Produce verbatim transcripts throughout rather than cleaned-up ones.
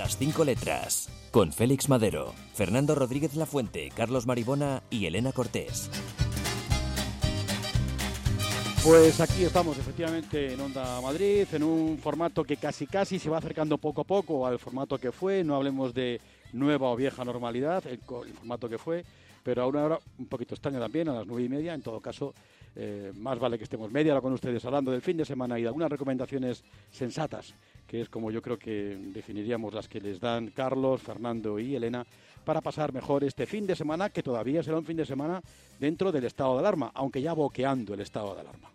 Las cinco letras, con Félix Madero, Fernando Rodríguez Lafuente, Carlos Maribona y Elena Cortés. Pues aquí estamos efectivamente en Onda Madrid, en un formato que casi casi se va acercando poco a poco al formato que fue. No hablemos de nueva o vieja normalidad, el, el formato que fue, pero a una hora un poquito extraña también, a las nueve y media. En todo caso, eh, más vale que estemos media hora con ustedes hablando del fin de semana y de algunas recomendaciones sensatas, que es como yo creo que definiríamos las que les dan Carlos, Fernando y Elena, para pasar mejor este fin de semana, que todavía será un fin de semana dentro del estado de alarma, aunque ya boqueando el estado de alarma.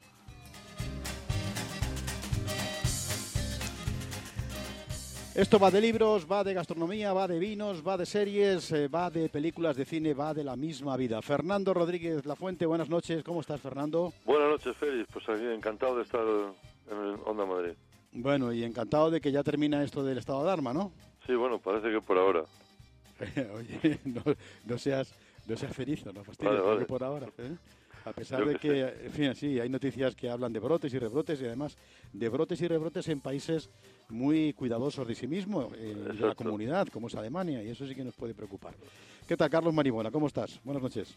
Esto va de libros, va de gastronomía, va de vinos, va de series, eh, va de películas de cine, va de la misma vida. Fernando Rodríguez Lafuente, buenas noches. ¿Cómo estás, Fernando? Buenas noches, Félix. Pues aquí encantado de estar en Onda Madrid. Bueno, y encantado de que ya termina esto del estado de alarma, ¿no? Sí, bueno, parece que por ahora. Oye, no, no seas no seas feliz, no fastidies, vale, vale. por ahora, ¿eh? A pesar Yo de que que, sé. en fin, sí, hay noticias que hablan de brotes y rebrotes y además de brotes y rebrotes en países muy cuidadosos de sí mismo, eh, de la Exacto. comunidad, como es Alemania, y eso sí que nos puede preocupar. ¿Qué tal, Carlos Maribona? ¿Cómo estás? Buenas noches.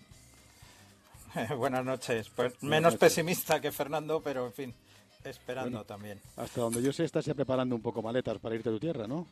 Buenas noches. Pues Buenas menos noches. pesimista que Fernando, pero en fin, esperando Bueno. también. Hasta donde yo sé, estás ya preparando un poco maletas para irte a tu tierra, ¿no?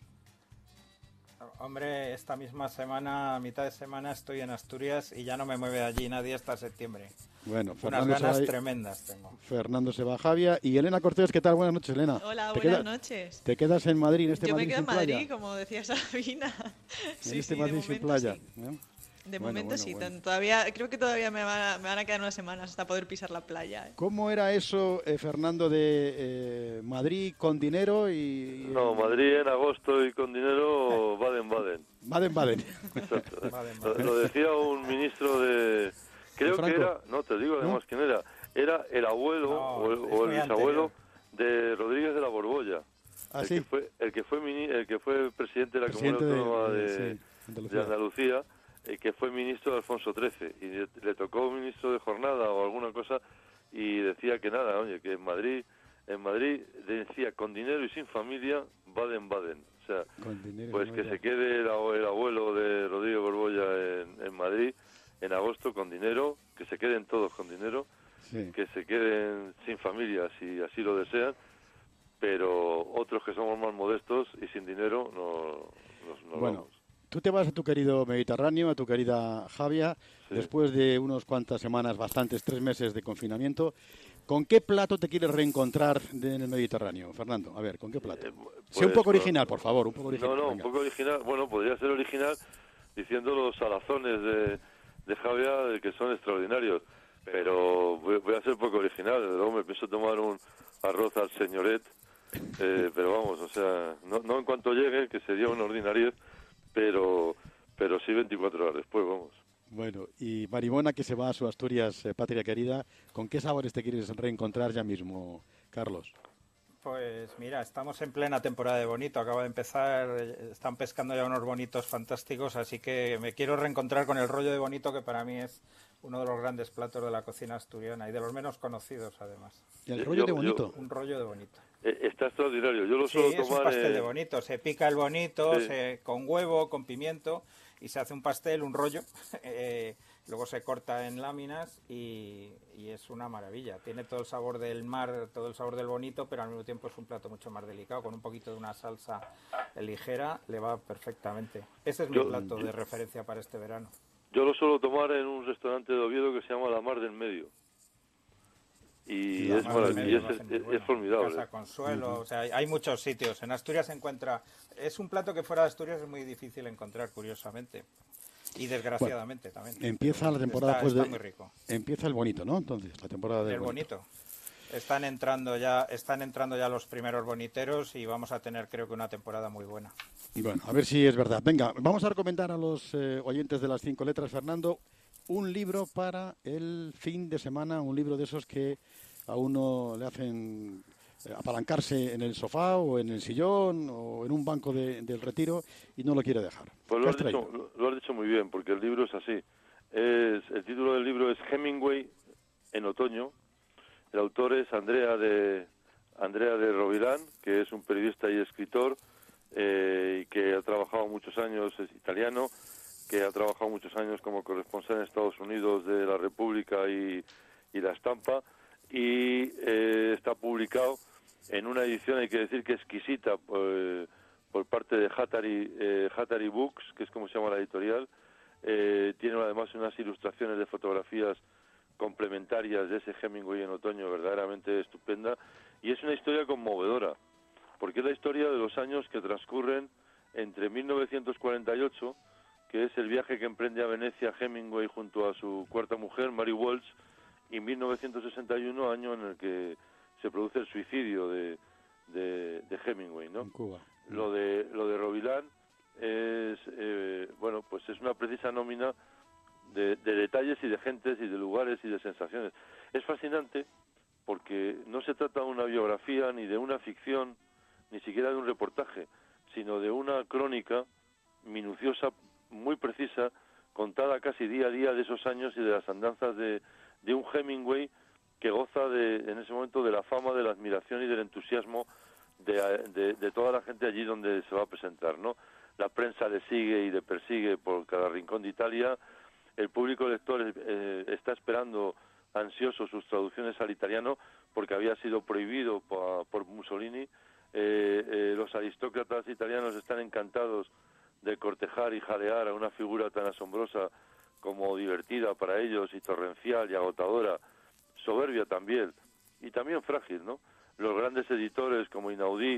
Hombre, esta misma semana, a mitad de semana, estoy en Asturias y ya no me mueve allí nadie hasta septiembre. Bueno, Unas Fernando se ganas va, tremendas tengo. Fernando se va a Javia y Elena Cortés, ¿qué tal? Buenas noches, Elena. Hola, ¿Te buenas queda- noches. ¿Te quedas en Madrid, en este Yo me Madrid quedo en sin Madrid, playa? como decía Sabina. En Sí, este sí, Madrid de sin momento playa. sí. ¿eh? De Bueno, momento bueno, sí, bueno. tan- todavía creo que todavía me van, a, me van a quedar unas semanas hasta poder pisar la playa. ¿eh? ¿Cómo era eso, eh, Fernando, de eh, Madrid con dinero y... No, Madrid en agosto y con dinero, Baden-Baden. Baden-Baden. Exacto. Baden, Lo, Baden. lo decía un ministro de... Creo que Franco? era... No, te digo además ¿No? quién era. Era el abuelo No, o el, es o el muy bisabuelo anterior. de Rodríguez de la Borbolla. ¿Ah, el sí? que fue el que fue mini- el que fue presidente de la Presidente de- Comunidad Autónoma de- de, sí, Andalucía. de Andalucía, eh, que fue ministro de Alfonso trece, y le, le tocó ministro de jornada o alguna cosa, y decía que nada, oye, que en Madrid, en Madrid decía con dinero y sin familia, Baden-Baden. O sea, Con dinero, pues ¿no? que Ya. se quede el, abue- el abuelo de Rodríguez Borbolla en, en Madrid en agosto con dinero, que se queden todos con dinero, Sí. que se queden sin familia si así lo desean, pero otros que somos más modestos y sin dinero no nos, nos Bueno, vamos. tú te vas a tu querido Mediterráneo, a tu querida Javia, Sí. después de unos cuantas semanas, bastantes, tres meses de confinamiento. ¿Con qué plato te quieres reencontrar de- en el Mediterráneo, Fernando? A ver, ¿con qué plato? Eh, Sea un pues, poco bueno, original, por favor, un poco original. No, no, venga. un poco original. Bueno, podría ser original diciendo los salazones de, de Javia, que son extraordinarios. Pero voy, voy a ser poco original. Desde luego me pienso tomar un arroz al señoret. eh, pero vamos, o sea, no, no en cuanto llegue, que sería una ordinariez, pero, pero sí veinticuatro horas después, vamos. Bueno, y Maribona, que se va a su Asturias, eh, patria querida, ¿con qué sabores te quieres reencontrar ya mismo, Carlos? Pues mira, estamos en plena temporada de bonito, acaba de empezar, eh, están pescando ya unos bonitos fantásticos, así que me quiero reencontrar con el rollo de bonito, que para mí es uno de los grandes platos de la cocina asturiana y de los menos conocidos además. ¿Y el Yo- rollo de yo- bonito? Un rollo de bonito. Eh, está extraordinario. Yo lo Sí, suelo es un tomar pastel de en- bonito, se pica el bonito Sí. se- con huevo, con pimiento y se hace un pastel, un rollo, eh, luego se corta en láminas y, y es una maravilla. Tiene todo el sabor del mar, todo el sabor del bonito, pero al mismo tiempo es un plato mucho más delicado, con un poquito de una salsa ligera, le va perfectamente. Ese es mi Yo- plato yo- de referencia para este verano. Yo lo suelo tomar en un restaurante de Oviedo que se llama La Mar del Medio. Y La es, Mar del marav- Medio y lo es, hacen muy es- bueno. es formidable. Casa Consuelo, o sea, hay, hay muchos sitios. En Asturias se encuentra... Es un plato que fuera de Asturias es muy difícil encontrar, curiosamente. Y desgraciadamente también. Empieza la temporada Está, pues está de... muy rico. Empieza el bonito, ¿no? Entonces, la temporada del El bonito. Están entrando ya, están entrando ya los primeros boniteros y vamos a tener, creo que, una temporada muy buena. Bueno, a ver si es verdad. Venga, vamos a recomendar a los eh, oyentes de las cinco letras, Fernando, un libro para el fin de semana, un libro de esos que a uno le hacen eh, apalancarse en el sofá o en el sillón o en un banco de- del retiro y no lo quiere dejar. Pues ¿Qué lo has has, dicho, traído? lo, lo has dicho muy bien, porque el libro es así. Es, el título del libro es Hemingway en otoño. El autor es Andrea de Andrea de Rovirán, que es un periodista y escritor eh, y que ha trabajado muchos años, es italiano, que ha trabajado muchos años como corresponsal en Estados Unidos de La República y, y La Estampa, y eh, está publicado en una edición, hay que decir que exquisita, por, por parte de Hattari, eh, Hattari Books, que es como se llama la editorial. Eh, tiene además unas ilustraciones de fotografías complementarias de ese Hemingway en otoño verdaderamente estupenda, y es una historia conmovedora, porque es la historia de los años que transcurren entre mil novecientos cuarenta y ocho, que es el viaje que emprende a Venecia Hemingway junto a su cuarta mujer, Mary Walsh, y mil novecientos sesenta y uno, año en el que se produce el suicidio de, de, de Hemingway, ¿no? En Cuba. Lo de lo de Rovilán es eh, bueno, pues es una precisa nómina de, de detalles y de gentes y de lugares y de sensaciones. Es fascinante porque no se trata de una biografía ni de una ficción, ni siquiera de un reportaje, sino de una crónica minuciosa, muy precisa, contada casi día a día de esos años y de las andanzas de, de un Hemingway que goza de, en ese momento de la fama, de la admiración y del entusiasmo de, de, de toda la gente allí donde se va a presentar, ¿no? La prensa le sigue y le persigue por cada rincón de Italia, el público lector eh, está esperando ansioso sus traducciones al italiano porque había sido prohibido por, por Mussolini. Eh, eh, los aristócratas italianos están encantados de cortejar y jalear a una figura tan asombrosa como divertida para ellos y torrencial y agotadora, soberbia también, y también frágil, ¿no? Los grandes editores como Inaudí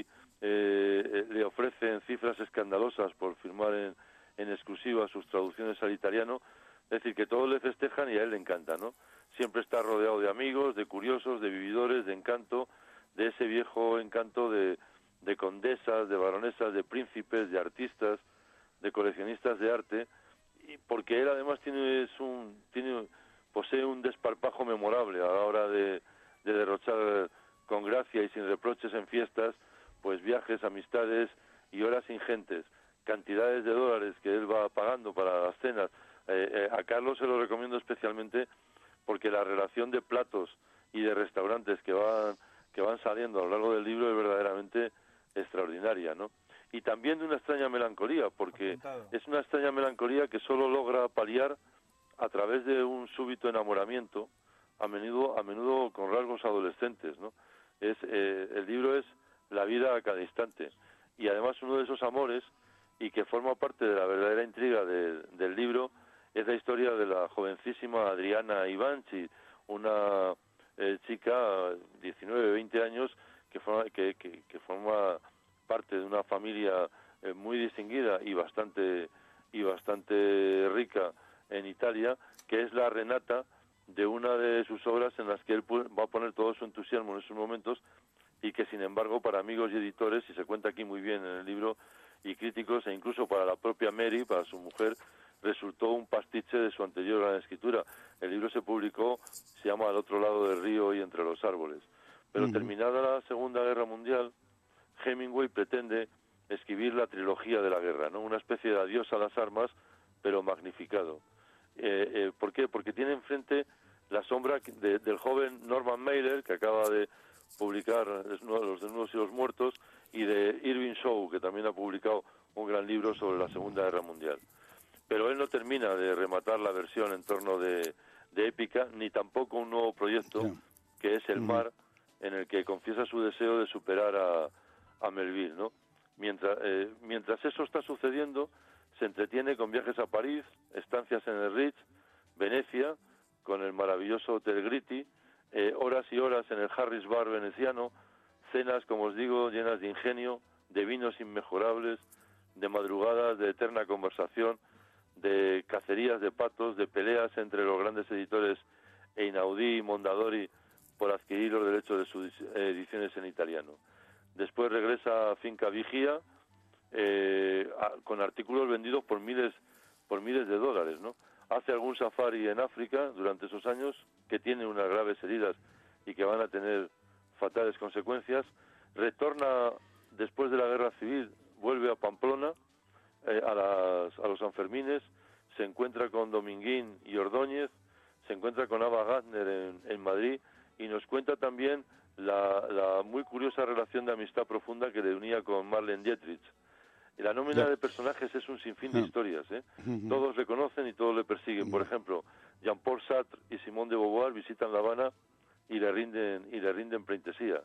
eh, le ofrecen cifras escandalosas por firmar en, en exclusiva sus traducciones al italiano, es decir, que todos le festejan y a él le encanta, ¿no? Siempre está rodeado de amigos, de curiosos, de vividores, de encanto, de ese viejo encanto de, de condesas, de baronesas, de príncipes, de artistas, de coleccionistas de arte, y porque él además tiene, es un, tiene posee un desparpajo memorable a la hora de, de derrochar con gracia y sin reproches en fiestas, pues viajes, amistades y horas ingentes, cantidades de dólares que él va pagando para las cenas. Eh, eh, a Carlos se lo recomiendo especialmente porque la relación de platos y de restaurantes que van que van saliendo a lo largo del libro es verdaderamente extraordinaria, ¿no? Y también de una extraña melancolía, porque Apuntado. es una extraña melancolía que solo logra paliar a través de un súbito enamoramiento, a menudo a menudo con rasgos adolescentes, ¿no? Es eh, el libro es la vida a cada instante, y además uno de esos amores, y que forma parte de la verdadera intriga de, del libro, es la historia de la jovencísima Adriana Ivanchi, una eh, chica, diecinueve, veinte años, que forma, que, que, que forma parte de una familia eh, muy distinguida y bastante y bastante rica en Italia, que es la Renata de una de sus obras en las que él va a poner todo su entusiasmo en esos momentos, y que sin embargo para amigos y editores, y se cuenta aquí muy bien en el libro, y críticos, e incluso para la propia Mary, para su mujer, resultó un pastiche de su anterior gran escritura. El libro se publicó, se llama Al otro lado del río y entre los árboles. Pero uh-huh. terminada la Segunda Guerra Mundial, Hemingway pretende escribir la trilogía de la guerra, ¿no? Una especie de adiós a las armas, pero magnificado. Eh, eh, ¿Por qué? Porque tiene enfrente la sombra de, del joven Norman Mailer, que acaba de publicar Los desnudos y los muertos, y de Irving Shaw, que también ha publicado un gran libro sobre la Segunda Guerra Mundial. Pero él no termina de rematar la versión en torno de, de épica, ni tampoco un nuevo proyecto, sí. que es El mar, en el que confiesa su deseo de superar a, a Melville, ¿no? Mientras, eh, mientras eso está sucediendo, se entretiene con viajes a París, estancias en el Ritz, Venecia, con el maravilloso Hotel Gritti, eh, horas y horas en el Harris Bar veneciano, cenas, como os digo, llenas de ingenio, de vinos inmejorables, de madrugadas de eterna conversación, de cacerías de patos, de peleas entre los grandes editores Einaudi y Mondadori por adquirir los derechos de sus ediciones en italiano. Después regresa a Finca Vigía, eh, a, con artículos vendidos por miles por miles de dólares, ¿no? Hace algún safari en África durante esos años, que tiene unas graves heridas y que van a tener fatales consecuencias. Retorna después de la guerra civil, vuelve a Pamplona, eh, a, las, a los Sanfermines, se encuentra con Dominguín y Ordóñez, se encuentra con Ava Gardner en, en Madrid, y nos cuenta también la, la muy curiosa relación de amistad profunda que le unía con Marlene Dietrich. Y la nómina Ya. de personajes es un sinfín de Ah. historias, ¿eh? Ujú. Todos le conocen y todos le persiguen. Por ejemplo, Jean-Paul Sartre y Simone de Beauvoir visitan La Habana y le rinden y le rinden pleitesía.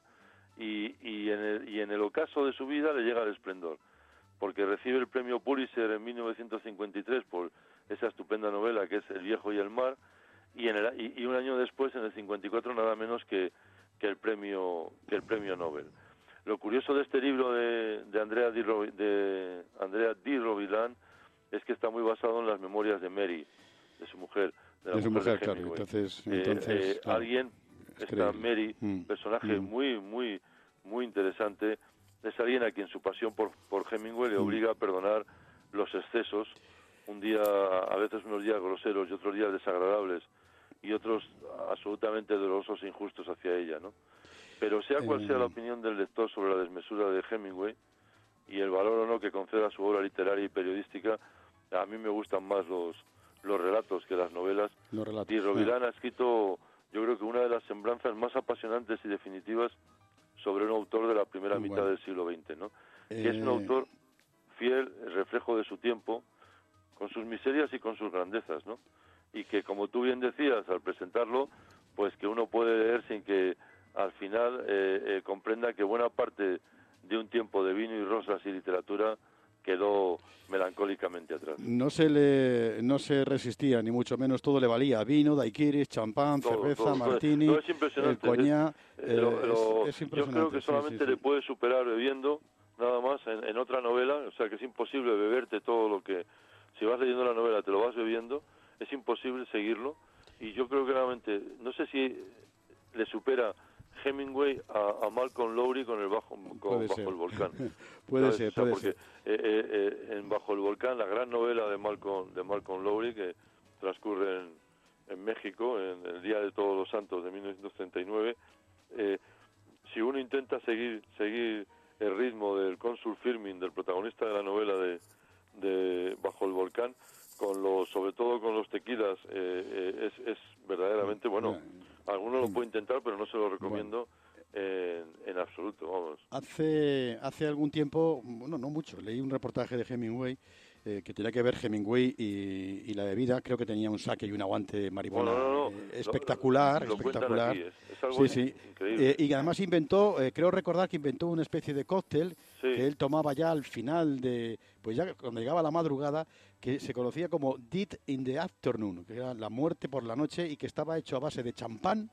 Y, y, en el, y en el ocaso de su vida le llega el esplendor, porque recibe el premio Pulitzer en mil novecientos cincuenta y tres por esa estupenda novela que es El viejo y el mar, y, en el, y, y un año después, en el cincuenta y cuatro, nada menos que, que el premio que el premio Nobel. Lo curioso de este libro de, de Andrea Di Ro- de Andrea Di Rovilan es que está muy basado en las memorias de Mary, de su mujer, de la De su mujer, mujer, de claro. Hemingway. Entonces, Eh, entonces eh, claro, alguien, es esta creíble. Mary, Mm, personaje mm. muy, muy, muy interesante, es alguien a quien su pasión por, por Hemingway le Mm. obliga a perdonar los excesos, un día, a veces unos días groseros y otros días desagradables, y otros absolutamente dolorosos e injustos hacia ella, ¿no? Pero sea cual sea la Eh. opinión del lector sobre la desmesura de Hemingway y el valor o no que conceda a su obra literaria y periodística, a mí me gustan más los, los relatos que las novelas. Los relatos. Y Rovilan ha escrito, yo creo que una de las semblanzas más apasionantes y definitivas sobre un autor de la primera Bueno. mitad del siglo veinte, ¿no? Que es un Eh. autor fiel, el reflejo de su tiempo, con sus miserias y con sus grandezas, ¿no? Y que, como tú bien decías al presentarlo, pues que uno puede leer sin que al final eh, eh, comprenda que buena parte de un tiempo de vino y rosas y literatura quedó melancólicamente atrás. No se le no se resistía, ni mucho menos, todo le valía. Vino, daiquiris, champán, Todo, cerveza, todo. martini, No, es el impresionante. coñac. Eh, eh, lo- lo- es, es yo impresionante. creo que sí, solamente sí, sí. le puedes superar bebiendo, nada más, en, en otra novela. O sea, que es imposible beberte todo lo que... Si vas leyendo la novela, te lo vas bebiendo, es imposible seguirlo. Y yo creo que realmente, no sé si le supera Hemingway a, a Malcolm Lowry con el bajo, con Puede Bajo ser. el volcán. Puede ¿Sabes? ser, O sea, puede porque, ser. eh, eh, eh, en Bajo el volcán, la gran novela de Malcolm, de Malcolm Lowry, que transcurre en, en México, en el Día de Todos los Santos de mil novecientos treinta y nueve, eh, si uno intenta seguir seguir el ritmo del cónsul Firmin, del protagonista de la novela de, de Bajo el volcán, con los, sobre todo con los tequilas, eh, eh, es, es verdaderamente, bueno, alguno lo puede intentar, pero no se lo recomiendo en, en absoluto, vamos. Hace, hace algún tiempo, bueno, no mucho, leí un reportaje de Hemingway eh, que tenía que ver Hemingway y, y la bebida. Creo que tenía un saque y un aguante de marihuana Bueno, no, no, eh, lo- espectacular, lo cuentan espectacular. aquí, es- es algo sí, sí. increíble. Eh, y además inventó, eh, creo recordar que inventó una especie de cóctel Sí. que él tomaba ya al final de, pues ya cuando llegaba la madrugada, que se conocía como Death in the Afternoon, que era la muerte por la noche, y que estaba hecho a base de champán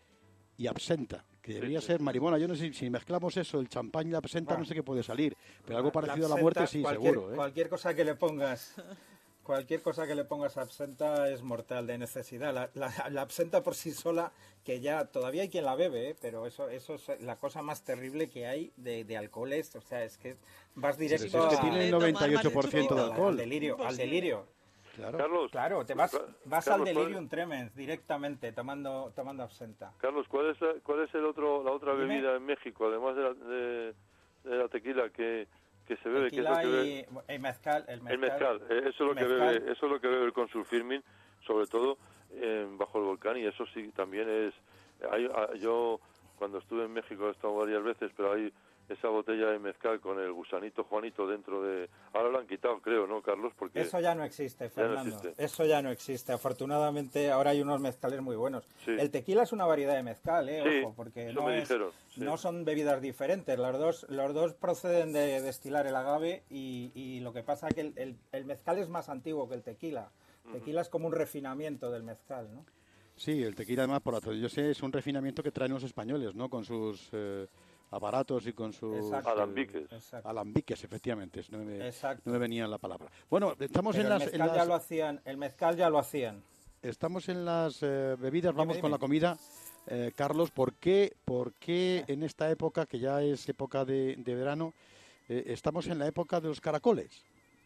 y absenta, que debería sí, ser marihuana. Yo no sé si mezclamos eso, el champán y la absenta, Ah. no sé qué puede salir, pero algo La- parecido a la absenta, muerte sí, cualquier, seguro. ¿eh? Cualquier cosa que le pongas, cualquier cosa que le pongas absenta es mortal de necesidad. La, la- la absenta por sí sola, que ya todavía hay quien la bebe, ¿eh? Pero eso, eso es la cosa más terrible que hay de, de alcoholes. O sea, es que vas directo si es que a- tiene el tomar noventa y ocho por ciento de más al- alcohol. al delirio, al delirio. Claro. Carlos, Claro, te vas, Ca- vas Carlos, al ¿cuál- delirium tremens directamente tomando, tomando absenta. Carlos, ¿cuál es, la- cuál es el otro, la otra Dime. bebida en México, además de la, de, de la tequila que, que se bebe? ¿Qué es lo Tequila que bebe? y el mezcal, el mezcal. El mezcal, eh, eso es lo que Mezcal. bebe, eso es lo que bebe el cónsul Firmin, sobre todo en Bajo el volcán, y eso sí también es. Hay, a- yo cuando estuve en México he estado varias veces, pero hay esa botella de mezcal con el gusanito Juanito dentro de. Ahora lo han quitado, creo, ¿no, Carlos? Porque Eso ya no existe, Ya no Fernando. existe. Eso ya no existe. Afortunadamente, ahora hay unos mezcales muy buenos. Sí. El tequila es una variedad de mezcal, ¿eh? Sí, Ojo, porque eso no, me es- dijeron, sí. no son bebidas diferentes. Los dos, los dos proceden de destilar el agave y, y lo que pasa es que el, el- el mezcal es más antiguo que el tequila. El tequila es como un refinamiento del mezcal, ¿no? Sí, el tequila además, por lo yo sé, es un refinamiento que traen los españoles, ¿no? Con sus eh, aparatos y con sus... Exacto. eh, Alambiques. Exacto. alambiques, efectivamente, es- no me, Exacto. no me venía la palabra. Bueno, estamos Pero en el las, en mezcal ya las- lo hacían, el mezcal ya lo hacían. estamos en las eh, bebidas, vamos Dime, con dime. la comida. Eh, Carlos, ¿por qué, por qué en esta época, que ya es época de, de verano, eh, estamos en la época de los caracoles?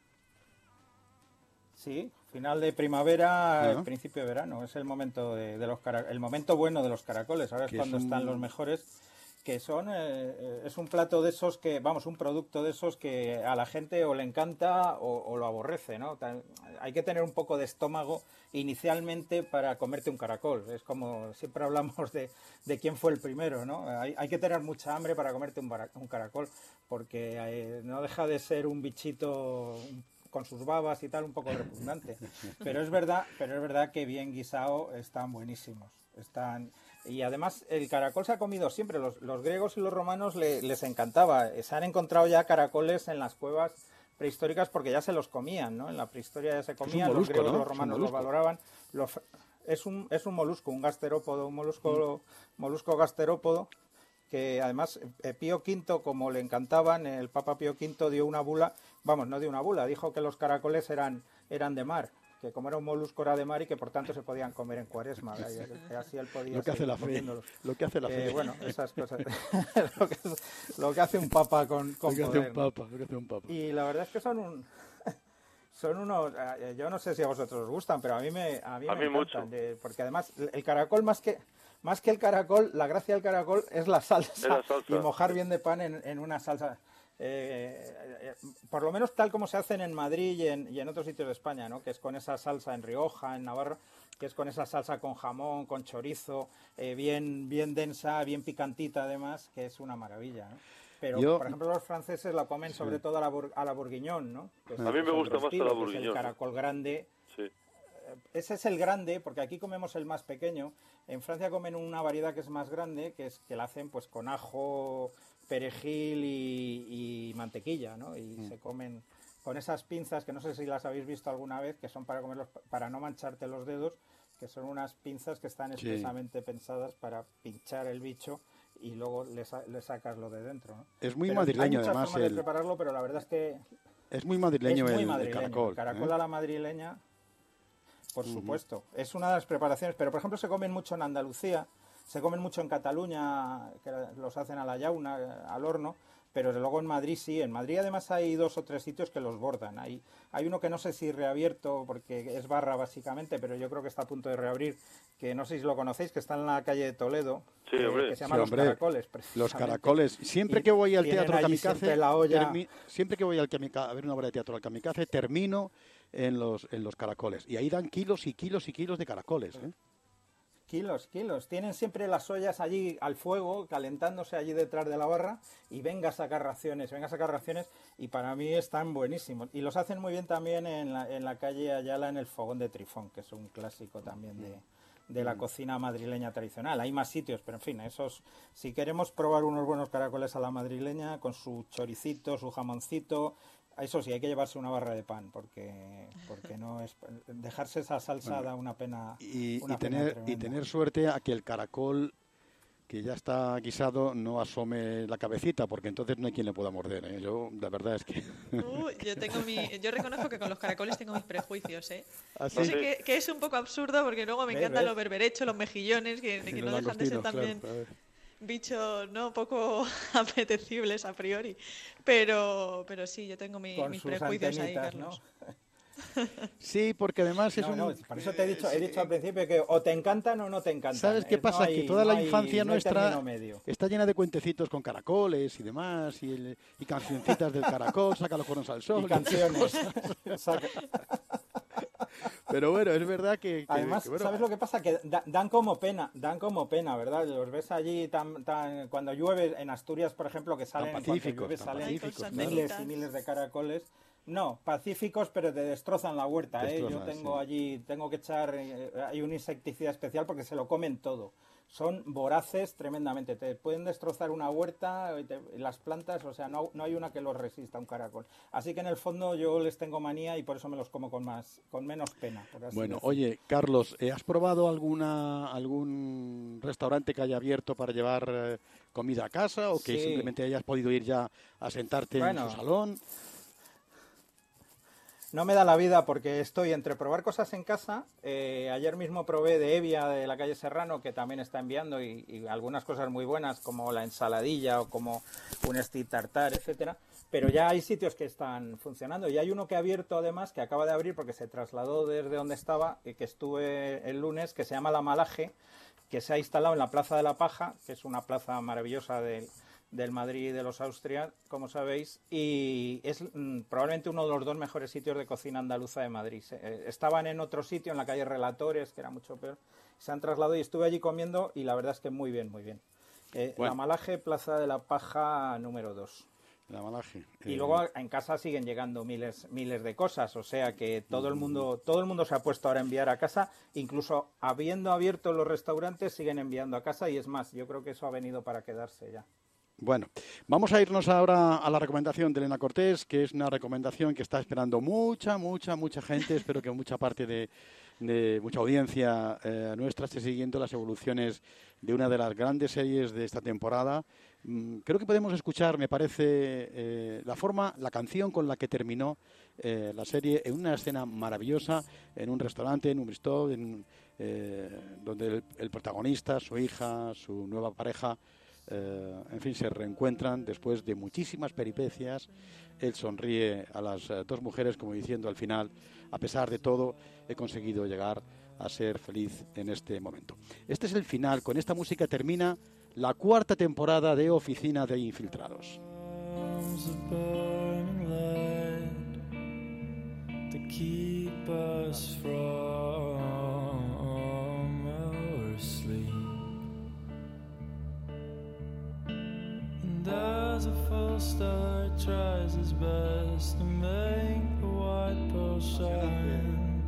Sí, final de primavera, Ajá. principio de verano. Es el momento de, de los cara- el momento bueno de los caracoles. Ahora es Que es cuando un- están los mejores. que son, eh, es un plato de esos que, vamos, un producto de esos que a la gente o le encanta o, o lo aborrece, ¿no? Tal, hay que tener un poco de estómago inicialmente para comerte un caracol. Es como siempre hablamos de, de quién fue el primero, ¿no? Hay, hay que tener mucha hambre para comerte un, bara, un caracol, porque eh, no deja de ser un bichito con sus babas y tal, un poco repugnante. Pero es verdad, pero es verdad que bien guisado están buenísimos. Están... Y además el caracol se ha comido siempre, los, los griegos y los romanos le, les encantaba. Se han encontrado ya caracoles en las cuevas prehistóricas porque ya se los comían, ¿no? En la prehistoria ya se comían, molusco, los griegos y ¿no? los romanos los valoraban. Los, es, un, es un molusco, un gasterópodo, un molusco, mm. molusco gasterópodo, que además eh, Pío quinto, como le encantaban, el Papa Pío quinto dio una bula, vamos, no dio una bula, dijo que los caracoles eran, eran de mar, que como era un molusco era de mar y que por tanto se podían comer en cuaresma, y así él podía lo que hace la fe, lo que hace la fe. Eh, bueno, esas cosas, lo, que es, lo que hace un papa con, con lo que poder, hace un papa, lo que hace un papa. Y la verdad es que son un son unos, yo no sé si a vosotros os gustan, pero a mí me a mí, a me mí encantan, mucho. De, porque además el caracol más que más que el caracol, la gracia del caracol es la salsa, es la salsa. Y mojar bien de pan en, en una salsa. Eh, eh, por lo menos tal como se hacen en Madrid y en, y en otros sitios de España, ¿no? Que es con esa salsa en Rioja, en Navarra, que es con esa salsa con jamón, con chorizo, eh, bien, bien densa, bien picantita además, que es una maravilla, ¿no? Pero, Yo... por ejemplo, los franceses la comen sí. sobre todo a la, bur a la bourguignon, ¿no? Que es, a mí me gusta más a la bourguignon. Es el caracol grande. Sí. Ese es el grande, porque aquí comemos el más pequeño. En Francia comen una variedad que es más grande, que es que la hacen pues con ajo, perejil y, y mantequilla, ¿no? Y mm. se comen con esas pinzas, que no sé si las habéis visto alguna vez, que son para comerlos, para no mancharte los dedos, que son unas pinzas que están expresamente sí. pensadas para pinchar el bicho y luego le, sa le sacas lo de dentro, ¿no? Es muy pero madrileño, hay además. El... de El... prepararlo, pero la verdad es que... Es muy madrileño, es muy el, madrileño. el caracol. El caracol ¿eh? a la madrileña... Por uh-huh. supuesto. Es una de las preparaciones, pero por ejemplo se comen mucho en Andalucía, se comen mucho en Cataluña, que los hacen a la llauna, al horno, pero luego en Madrid sí. En Madrid además hay dos o tres sitios que los bordan. Hay, hay uno que no sé si reabierto, porque es barra básicamente, pero yo creo que está a punto de reabrir, que no sé si lo conocéis, que está en la calle de Toledo, sí, que, hombre. que se llama sí, Los hombre. Caracoles. Los Caracoles. Siempre que voy al teatro Kamikaze, siempre, la olla... siempre que voy al Kamikaze, a ver una obra de teatro al Kamikaze, termino en los, en los Caracoles. Y ahí dan kilos y kilos y kilos de caracoles, ¿eh? Kilos, kilos. Tienen siempre las ollas allí al fuego, calentándose allí detrás de la barra, y venga a sacar raciones, venga a sacar raciones, y para mí están buenísimos. Y los hacen muy bien también en la, en la calle Ayala, en el Fogón de Trifón, que es un clásico también de, de la cocina madrileña tradicional. Hay más sitios, pero en fin, esos, si queremos probar unos buenos caracoles a la madrileña, con su choricito, su jamoncito... Eso sí, hay que llevarse una barra de pan, porque porque no es dejarse esa salsa bueno, da una pena. Y, una y, pena tener, tremenda. y tener suerte a que el caracol que ya está guisado no asome la cabecita, porque entonces no hay quien le pueda morder, ¿eh? Yo, la verdad es que... Uh, yo, tengo mi, yo reconozco que con los caracoles tengo mis prejuicios, ¿eh? ¿Ah, sí? Yo sé que, que es un poco absurdo, porque luego me ¿Ves, encantan ves? los berberechos, los mejillones, que, que no dejan de ser también... Claro, bichos no poco apetecibles a priori, pero pero sí, yo tengo mi, Con mis sus prejuicios ahí, antenitas, Carlos. ¿no? Sí, porque además es no, un... no, por eso te he dicho, he dicho al principio que o te encantan o no te encantan. ¿Sabes qué Es, pasa? no hay, que toda no la hay, infancia no hay nuestra término medio. está llena de cuentecitos con caracoles y demás, y, el, y cancioncitas del caracol, saca los cuernos al sol. Y canciones. Saca... Pero bueno, es verdad que... que Además, que, bueno, ¿sabes lo que pasa? Que da, dan como pena, dan como pena, ¿verdad? Los ves allí tan, tan, cuando llueve en Asturias, por ejemplo, que salen, tan cuando pacíficos, llueve, tan salen pacíficos, miles claro. y miles de caracoles. No, pacíficos, pero te destrozan la huerta, Destrozan, ¿eh? Yo tengo sí. allí, tengo que echar, eh, hay un insecticida especial porque se lo comen todo. Son voraces tremendamente, te pueden destrozar una huerta, te, las plantas, o sea, no, no hay una que los resista, un caracol. Así que en el fondo yo les tengo manía y por eso me los como con más, con menos pena. Por así bueno, decirlo. oye, Carlos, ¿has probado alguna algún restaurante que haya abierto para llevar eh, comida a casa o que Sí. simplemente hayas podido ir ya a sentarte Bueno. en su salón? No me da la vida porque estoy entre probar cosas en casa. Eh, ayer mismo probé de Evia, de la calle Serrano, que también está enviando, y, y algunas cosas muy buenas, como la ensaladilla o como un steak tartar, etcétera. Pero ya hay sitios que están funcionando. Y hay uno que ha abierto, además, que acaba de abrir porque se trasladó desde donde estaba, y que estuve el lunes, que se llama La Malaje, que se ha instalado en la Plaza de la Paja, que es una plaza maravillosa del, del Madrid y de los Austrias, como sabéis, y es mm, probablemente uno de los dos mejores sitios de cocina andaluza de Madrid. Eh, estaban en otro sitio, en la calle Relatores, que era mucho peor, se han trasladado y estuve allí comiendo y la verdad es que muy bien, muy bien. Eh, bueno. La Malaje, Plaza de la Paja número dos. La Malaje. Y eh... luego en casa siguen llegando miles miles de cosas, o sea que todo el mundo todo el mundo se ha puesto ahora a enviar a casa, incluso habiendo abierto los restaurantes siguen enviando a casa y es más, yo creo que eso ha venido para quedarse ya. Bueno, vamos a irnos ahora a la recomendación de Elena Cortés, que es una recomendación que está esperando mucha, mucha, mucha gente. Espero que mucha parte de, de mucha audiencia eh, nuestra esté siguiendo las evoluciones de una de las grandes series de esta temporada. Mm, creo que podemos escuchar, me parece, eh, la forma, la canción con la que terminó eh, la serie en una escena maravillosa, en un restaurante, en un bistro, en, eh, donde el, el protagonista, su hija, su nueva pareja, Eh, en fin, se reencuentran después de muchísimas peripecias. Él sonríe a las eh, dos mujeres como diciendo al final, a pesar de todo, he conseguido llegar a ser feliz en este momento. Este es el final. Con esta música termina la cuarta temporada de Oficina de Infiltrados. As a false star tries his best to make the white pearl shine.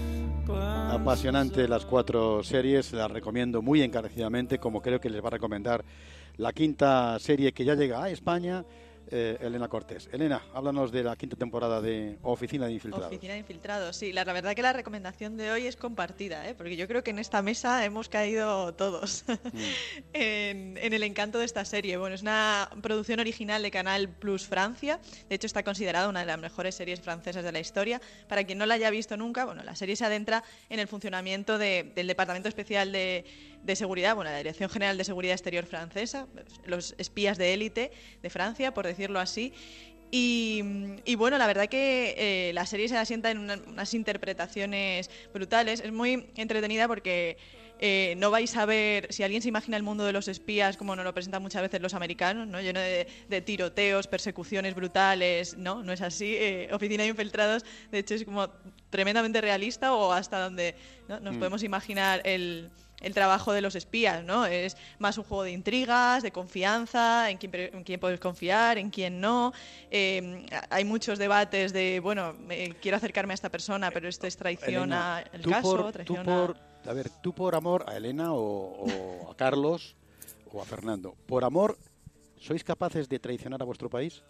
Apasionante las cuatro series, las recomiendo muy encarecidamente, como creo que les va a recomendar la quinta serie que ya llega a España, eh, Elena Cortés. Elena, háblanos de la quinta temporada de Oficina de Infiltrados. Oficina de Infiltrados, sí. La, la verdad que la recomendación de hoy es compartida, ¿eh? Porque yo creo que en esta mesa hemos caído todos mm. en, en el encanto de esta serie. Bueno, es una producción original de Canal Plus Francia. De hecho, está considerada una de las mejores series francesas de la historia. Para quien no la haya visto nunca, bueno, la serie se adentra en el funcionamiento de, del Departamento Especial de, de Seguridad, bueno, la Dirección General de Seguridad Exterior francesa, los espías de élite de Francia, por decirlo así. Y, y bueno, la verdad que eh, la serie se asienta en una, unas interpretaciones brutales. Es muy entretenida porque eh, no vais a ver, si alguien se imagina el mundo de los espías como nos lo presentan muchas veces los americanos, ¿no? Lleno de, de tiroteos, persecuciones brutales, no, no es así. Eh, Oficina de Infiltrados, de hecho, es como tremendamente realista, o hasta donde, ¿no? Nos mm. podemos imaginar el... el trabajo de los espías, ¿no? Es más un juego de intrigas, de confianza, en quién, en quién puedes confiar, en quién no. Eh, hay muchos debates de, bueno, eh, quiero acercarme a esta persona, pero esto es traición al caso, por, traición tú por, a... a ver, tú por amor a Elena o, o a Carlos o a Fernando, por amor, ¿sois capaces de traicionar a vuestro país?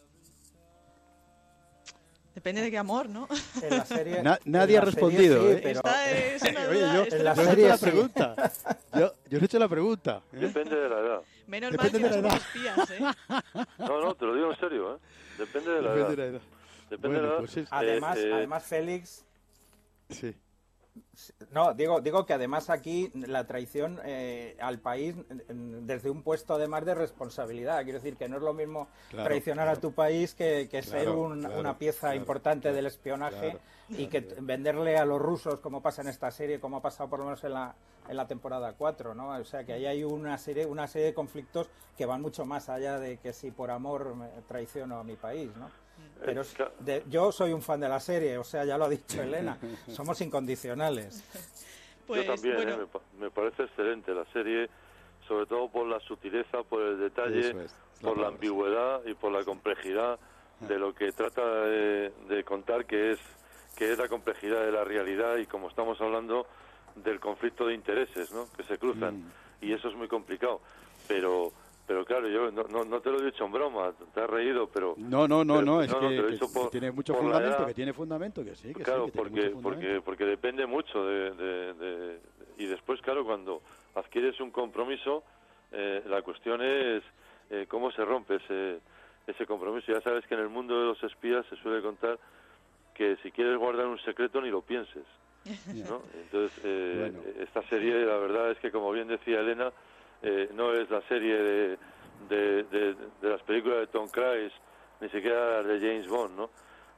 Depende de qué amor, ¿no? En la serie, Na, nadie ha respondido, sí, ¿eh? Pero... Esta es una duda. Oye, yo, esta en la es una serie duda. la pregunta. Yo, yo os he hecho la pregunta. ¿eh? Depende de la edad. Menos Depende mal que de no la somos espías, ¿eh? No, no, te lo digo en serio, ¿eh? Depende de la Depende edad. de la edad. Depende Bueno, de la edad. pues es... Además, eh, eh... además, Félix... Sí. No, digo, digo que además aquí la traición eh, al país desde un puesto además de responsabilidad. Quiero decir que no es lo mismo claro, traicionar claro. a tu país que, que ser claro, un, claro, una pieza claro, importante claro, del espionaje y que claro. venderle a los rusos, como pasa en esta serie, como ha pasado por lo menos en la, en la temporada cuatro, ¿no? O sea que ahí hay una serie, una serie de conflictos que van mucho más allá de que si por amor me traiciono a mi país, ¿no? Pero de, yo soy un fan de la serie, o sea, ya lo ha dicho Elena, somos incondicionales. Pues, yo también, bueno. ¿eh? me, me parece excelente la serie, sobre todo por la sutileza, por el detalle, es, por la, la ambigüedad y por la complejidad de lo que trata de, de contar, que es que es la complejidad de la realidad y, como estamos hablando, del conflicto de intereses, ¿no? Que se cruzan, mm. y eso es muy complicado, pero... Pero claro, yo no, no, no te lo he dicho en broma, te has reído, pero... No, no, no, pero, no, es no, que, no, que, por, que tiene mucho fundamento, que tiene fundamento, que sí, que claro, sí, que porque, tiene mucho porque, porque depende mucho de, de, de, de... Y después, claro, cuando adquieres un compromiso, eh, la cuestión es eh, cómo se rompe ese, ese compromiso. Ya sabes que en el mundo de los espías se suele contar que si quieres guardar un secreto ni lo pienses, ¿no? Entonces, eh, bueno. esta serie, la verdad es que, como bien decía Elena, Eh, no es la serie de, de, de, de las películas de Tom Cruise, ni siquiera las de James Bond, ¿no?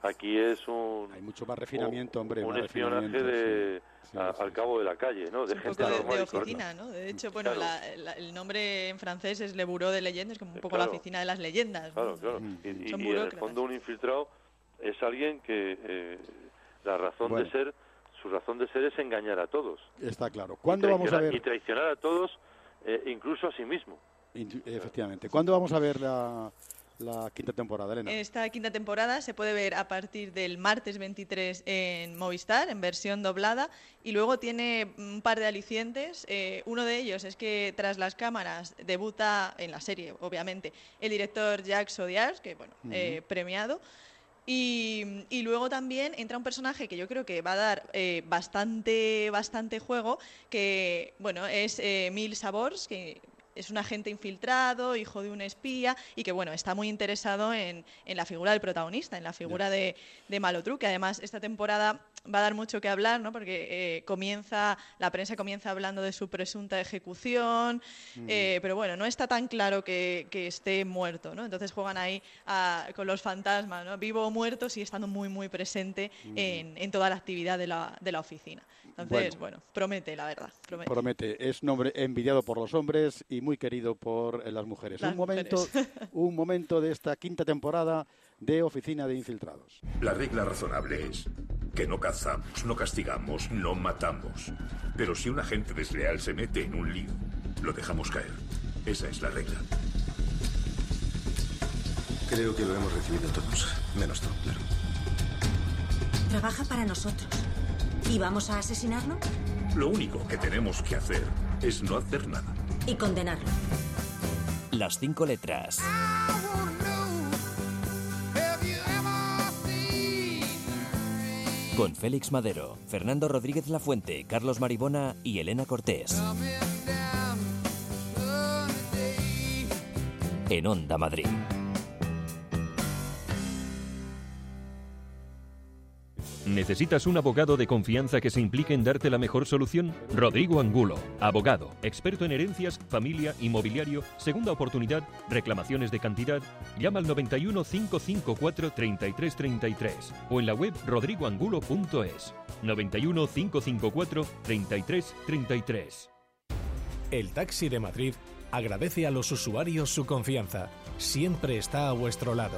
Aquí es un... Hay mucho más refinamiento, un, hombre. Un más espionaje refinamiento, de, sí. Sí, a, sí, al sí. cabo de la calle, ¿no? De un gente poco de, normal de y corriente. oficina, ¿no? De hecho, bueno, Claro. la, la, el nombre en francés es Le Bureau de Leyendas, como un poco Claro. la oficina de las leyendas. ¿no? Claro, claro. Mm. Y, y- Son y en el burócratas. fondo un infiltrado es alguien que eh, la razón Bueno. de ser, su razón de ser es engañar a todos. Está claro. Y ¿Cuándo vamos a traicionar- ver? Y traicionar a todos, eh, incluso a sí mismo. Intu- Efectivamente. ¿Cuándo vamos a ver la, la quinta temporada, Elena? Esta quinta temporada se puede ver a partir del martes veintitrés en Movistar, en versión doblada, y luego tiene un par de alicientes. Eh, uno de ellos es que tras las cámaras debuta en la serie, obviamente, el director Jacques Audiard, que bueno, eh, premiado. Y, y luego también entra un personaje que yo creo que va a dar eh, bastante, bastante juego, que bueno, es eh, Emile Sabors, que es un agente infiltrado, hijo de un espía, y que bueno, está muy interesado en, en la figura del protagonista, en la figura de, de Malotru, que además esta temporada va a dar mucho que hablar, ¿no? Porque eh, comienza, la prensa comienza hablando de su presunta ejecución, Mm. eh, pero bueno, no está tan claro que, que esté muerto, ¿no? Entonces juegan ahí a- con los fantasmas, ¿no? Vivo o muerto, sigue estando muy, muy presente en, en toda la actividad de la, de la oficina. Entonces, Bueno. bueno, promete, la verdad. Promete. Promete, es un hombre envidiado por los hombres y muy querido por eh, las mujeres. Las un momento, mujeres. un momento de esta quinta temporada de Oficina de Infiltrados. La regla razonable es que no cazamos, no castigamos, no matamos. Pero si un agente desleal se mete en un lío, lo dejamos caer. Esa es la regla. Creo que lo hemos recibido todos, menos tú, claro. Trabaja para nosotros. ¿Y vamos a asesinarlo? Lo único que tenemos que hacer es no hacer nada. Y condenarlo. Las cinco letras. Con Félix Madero, Fernando Rodríguez Lafuente, Carlos Maribona y Elena Cortés. En Onda Madrid. ¿Necesitas un abogado de confianza que se implique en darte la mejor solución? Rodrigo Angulo, abogado, experto en herencias, familia, inmobiliario, segunda oportunidad, reclamaciones de cantidad. Llama al noventa y uno, cinco cinco cuatro, treinta y tres treinta y tres o en la web rodrigo angulo punto es. noventa y uno, cinco cinco cuatro, treinta y tres treinta y tres. El Taxi de Madrid agradece a los usuarios su confianza. Siempre está a vuestro lado.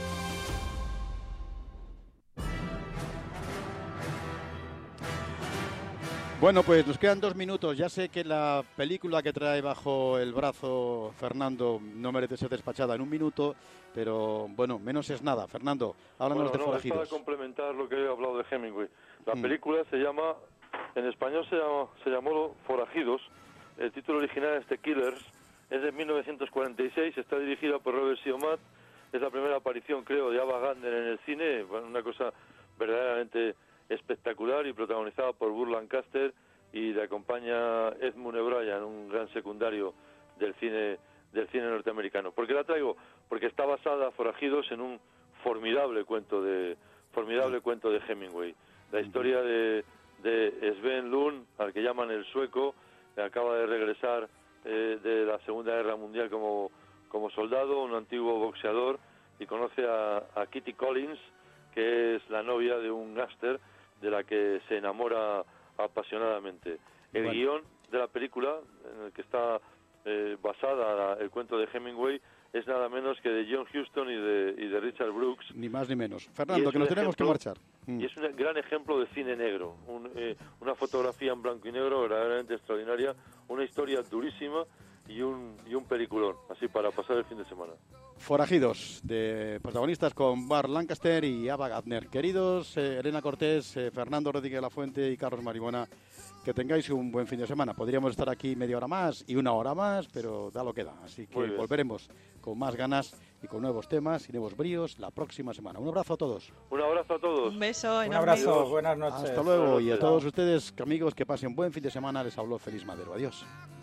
Bueno, pues nos quedan dos minutos. Ya sé que la película que trae bajo el brazo Fernando no merece ser despachada en un minuto, pero bueno, menos es nada. Fernando, háblanos Bueno, de no, es Forajidos. para complementar lo que he hablado de Hemingway. La Mm. película se llama, en español se, llama, se llamó Forajidos. El título original es The Killers. Es de mil novecientos cuarenta y seis. Está dirigida por Robert Siomad. Es la primera aparición, creo, de Ava Gardner en el cine. Bueno, una cosa verdaderamente espectacular y protagonizada por Burt Lancaster, y le acompaña Edmund O'Brien, un gran secundario del cine del cine norteamericano. ¿Por qué la traigo? Porque está basada, Forajidos, en un formidable cuento de formidable cuento de Hemingway. La historia de, de Sven Lund, al que llaman el sueco, que acaba de regresar eh, de la Segunda Guerra Mundial como, como soldado, un antiguo boxeador, y conoce a, a Kitty Collins, que es la novia de un gángster de la que se enamora apasionadamente. El Bueno. guión de la película, en el que está eh, basada la- el cuento de Hemingway, es nada menos que de John Huston y de, y de Richard Brooks. Ni más ni menos. Y Fernando, es que nos un tenemos que ejemplo- marchar. Mm. Y es un gran ejemplo de cine negro, un, eh, una fotografía en blanco y negro verdaderamente extraordinaria, una historia durísima y un, y un peliculón, así para pasar el fin de semana. Forajidos, de protagonistas con Burt Lancaster y Ava Gardner. Queridos eh, Elena Cortés, eh, Fernando Rodríguez Lafuente y Carlos Maribona, que tengáis un buen fin de semana. Podríamos estar aquí media hora más y una hora más, pero da lo que da. Así que Muy bien. volveremos con más ganas y con nuevos temas y nuevos bríos la próxima semana. Un abrazo a todos. Un abrazo a todos. Un beso Un enorme. abrazo, Adiós. buenas noches. Hasta luego. Y a noches. todos ustedes, amigos, que pasen buen fin de semana. Les habló Félix Madero. Adiós.